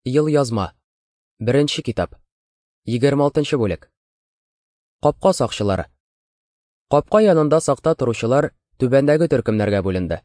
Ел язма. Беренче китап. 26 бүлек. Капка сакчылары. Капка янында сакта торучылар түбәндәге төркемнәргә бүленде.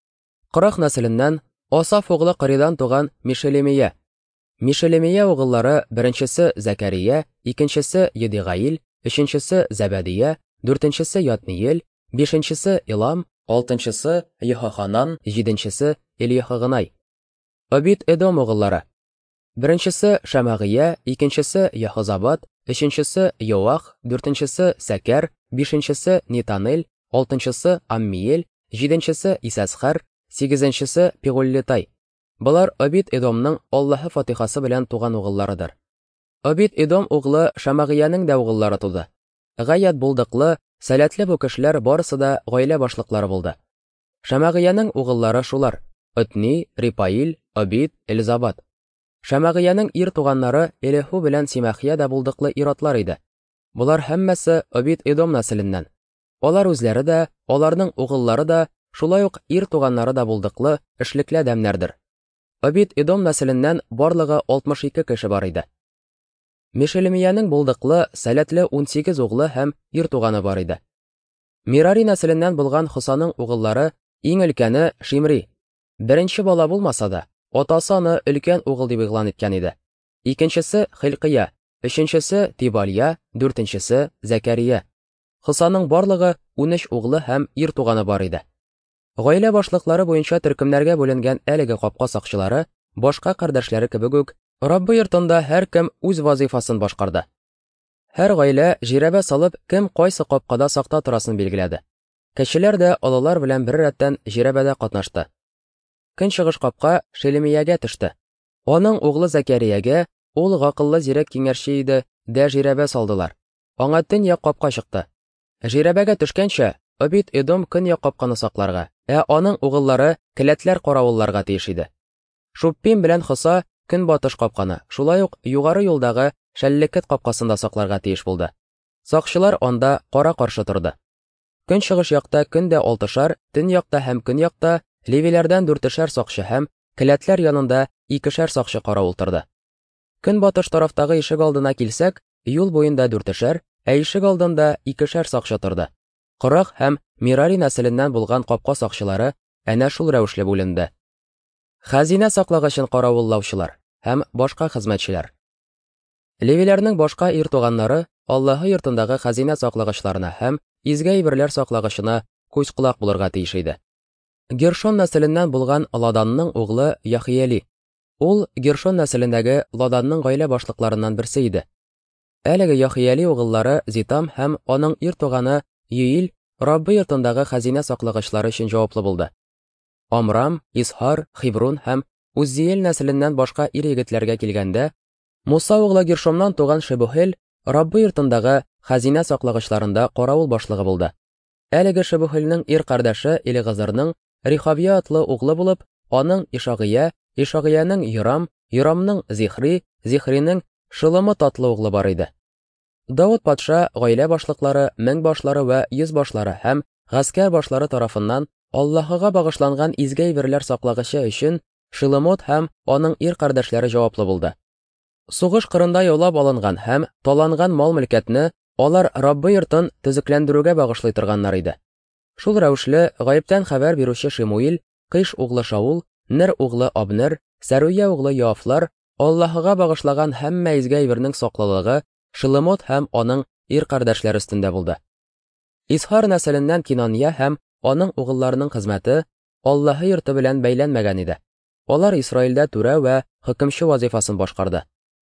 Корах нәселеннән Асаф углы Кыридан туган Мишелемия. Мишелемия угыллары беренчесе Закария, икенчесе Едигаил, өченчесе Зәбәдия, дүртенчесе Ятниел, бишенчесе Илам, алтынчысы Йохаханан, җиденчесе Ильяхагынай. Обид-Эдом угыллары. Беренчесе Шамагия, икенчесе Яхозабад, өченчесе Йоах, дүртенчесе Сәкәр, бишенчесе Нитанел, алтынчысы Аммиел, җиденчесе Исәсхәр, сигезенчесе Пигуллитай. Булар Обид-Эдомның Аллаһы Фатихасы белән туган угылларыдыр. Обид-Эдом углы Шамагияның да угыллары туды. Гаят булдыклы, сәләтле бу кешеләр барысы да гаилә башлыклары булды. Шамагияның угыллары шулар: Отни, Рипаил, Обид, Элизабад. Шамагияның ир туганнары Элеху белән Симахия да булдыклы иратлар иде. Булар һәммәсе Обид-Эдом нәселеннән. Алар үзләре дә, аларның угыллары да, шулай ук ир туганнары да булдыклы, эшлекле адәмнәрдер. Обид-Эдом нәселеннән барлыгы 62 кеше бар иде. Мишелемияның булдыклы, сәләтле 18 углы һәм ир туганы бар иде. Мирари нәселеннән булган Хусаның угыллары иң өлкәне Шимри. Беренче бала булмаса да, атасы аны өлкән угыл дип игълан иткән иде. Икенчесе Хилкия, өченчесе Тибалья, дүртенчесе Закария. Хусаның барлыгы 13 углы һәм ир туганы бар иде. Гаилә башлыклары буенча төркемнәргә бүленгән әлеге капка сакчылары башка кардәшләре кебек үк Раббы йортында һәркем үз вазифасын башкарды. Һәр гаилә жирәбә салып, кем кайсы капкада сакта торасын билгеләде. Кешеләр дә алалар белән бер рәттән жирәбәдә катнашты. Көнчыгыш капка Шелемиягә төште. Аның углы Закариягә, ул гакыллы зирәк киңәшче иде, дә жирәбә салдылар. Аңа төньяк капка чыкты. Жирәбәгә төшкәнчә, Обид-Эдом көньяк капканы сакларга, аның угыллары келәтләр каравылларга тиеш иде. Шуппим белән Хоса көнбатыш капканы, шулай ук югары юлдагы Шәллекет капкасында сакларга тиеш булды. Сакчылар анда кара-каршы торды. Көнчыгыш якта көндә 6-шар, төньякта һәм көньякта Левиләрдән 4-шәр сакчы һәм келәтләр янында 2-шәр сакчы каравыл торды. Көнбатыш тарафтагы ишек алдына килсәк, юл буенда 4-шәр, ишек алдында 2-шәр сакчы торды. Корах һәм Мирари нәселеннән булган капка сакчылары әнә шул рәвешле бүленде. Хәзинә саклагычын каравыллаучылар һәм башка хезмәтчеләр. Левиләрнең башка ир туганнары Аллаһы йортындагы хәзинә саклагычларына һәм изге әйберләр саклагычына күз-кулак булырга тиеш иде. Гершон нәселеннән булган Ладанның углы Яхиели. Ул Гершон нәселендәге Ладанның гаилә башлыкларыннан берсе иде. Әлеге Яхиели угыллары Зитам һәм аның ир туганы Юил Раббы йортындагы хәзинә саклагычлары өчен җаваплы булды. Амрам, Исхар, Хибрун һәм Уззиел нәселеннән башка ир егетләргә килгәндә, Муса углы Гершомнан туган Шебухел Раббы йортындагы хәзинә саклагычларында каравыл башлыгы булды. Әлеге Шебухелнең ир кардәше Элигазарның Рихавия атлы углы булып, аның Ишагия, Ишагияның Йорам, Йорамның Зихри, Зихринең Шылымы татлы углы бар иде. Давыд патша гаилә башлыклары, мең башлары вә 100 башлары һәм гаскәр башлары тарафыннан Аллаһыга багышланган изге әйберләр саклагычы өчен Шиломот һәм аның ир кардәшләре җаваплы булды. Сугыш кырында яулап алынган һәм таланган мал-мөлкәтне алар Раббы йортын төзекләндерүгә багышлый торганнар иде. Шул рәвешле гаептән хәбәр бирүче Шимуил, Кыш углы Шаул, Нер углы Абнер, Сәруя углы Яфлар Аллаһыга багышлаган һәммә изге әйбернең саклылыгы Шиломот һәм аның ир кардәшләре өстендә булды. Исхар нәселеннән Кинания һәм аның угылларының хезмәте Аллаһы йорты белән бәйләнмәгән иде. Алар Исраилдә түрә вә хөкемче вазифасын башкарды.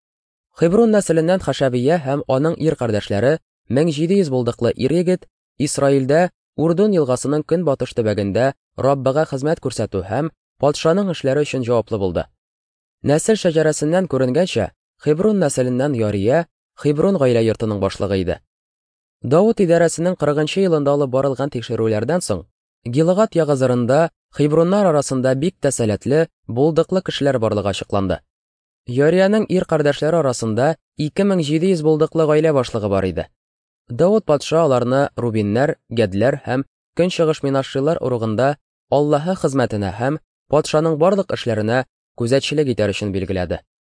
Хибрун нәселеннән Хашабия һәм аның ир кардәшләре 1700 булдыклы ир егет Исраилдә Урдун елгасының көнбатыш төбәгендә Раббыга хезмәт күрсәтү һәм патшаның эшләре өчен җаваплы булды. Нәсел шәҗәрәсеннән күренгәнчә, Хибрун нәселеннән Ярия Хибрун гаилә йортының башлыгы иде. Давыд идарәсенең 40-нчы елында алып барылган тикшерүләрдән соң, Гилгат ягызырында Хибруннар арасында бик тә сәләтле, булдыклы кешеләр барлыгы ачыкланды. Ярияның ир кардәшләре арасында 2700 булдыклы гаилә башлыгы бар иде. Давыд патша аларны Рубиннәр, Гәдләр һәм Көнчыгыш Минашшилар урыгында Аллаһы хезмәтенә һәм патшаның барлык эшләренә күзәтчелек итәр өчен билгеләде.